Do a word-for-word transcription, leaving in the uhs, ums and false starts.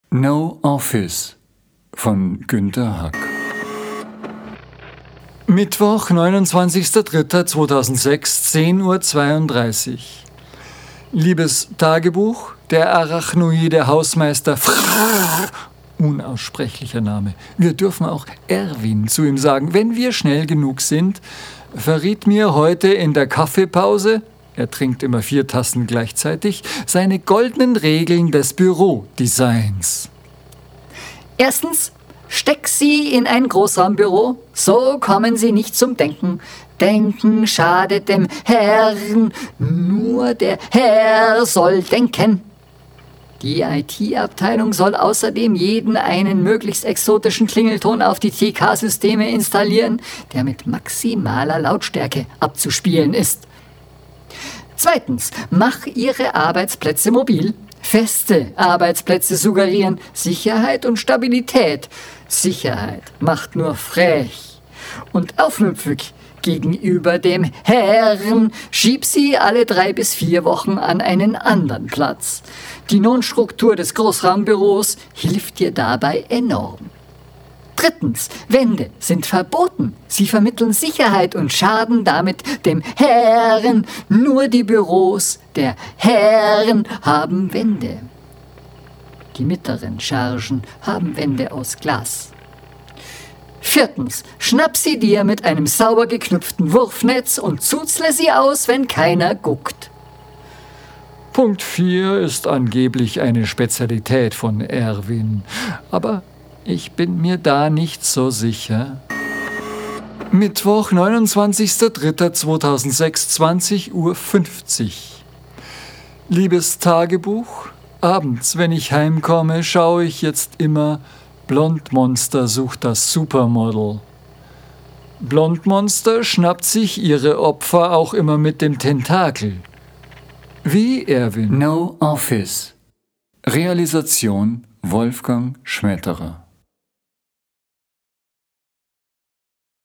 No Office von Günter Hack. Mittwoch, neunundzwanzigster dritter zweitausendsechs, zehn Uhr zweiunddreißig. Liebes Tagebuch, der arachnoide Hausmeister Frrrr, unaussprechlicher Name. Wir dürfen auch Erwin zu ihm sagen, wenn wir schnell genug sind, verriet mir heute in der Kaffeepause, er trinkt immer vier Tassen gleichzeitig, seine goldenen Regeln des Bürodesigns. Erstens, steck Sie in ein Großraumbüro, so kommen Sie nicht zum Denken. Denken schadet dem Herrn, nur der Herr soll denken. Die I T-Abteilung soll außerdem jeden einen möglichst exotischen Klingelton auf die T K-Systeme installieren, der mit maximaler Lautstärke abzuspielen ist. Zweitens, mach Ihre Arbeitsplätze mobil. Feste Arbeitsplätze suggerieren Sicherheit und Stabilität. Sicherheit macht nur frech. Und aufmüpfig gegenüber dem Herrn schieb sie alle drei bis vier Wochen an einen anderen Platz. Die Non-Struktur des Großraumbüros hilft dir dabei enorm. Drittens, Wände sind verboten. Sie vermitteln Sicherheit und schaden damit dem Herrn. Nur die Büros der Herren haben Wände. Die mittleren Chargen haben Wände aus Glas. Viertens, schnapp sie dir mit einem sauber geknüpften Wurfnetz und zuzle sie aus, wenn keiner guckt. Punkt vier ist angeblich eine Spezialität von Erwin, aber ich bin mir da nicht so sicher. Mittwoch, neunundzwanzigster dritter zweitausendsechs, zwanzig Uhr fünfzig. Liebes Tagebuch, abends, wenn ich heimkomme, schaue ich jetzt immer Blondmonster sucht das Supermodel. Blondmonster schnappt sich ihre Opfer auch immer mit dem Tentakel. Wie Erwin. No Office. Realisation Wolfgang Schmetterer.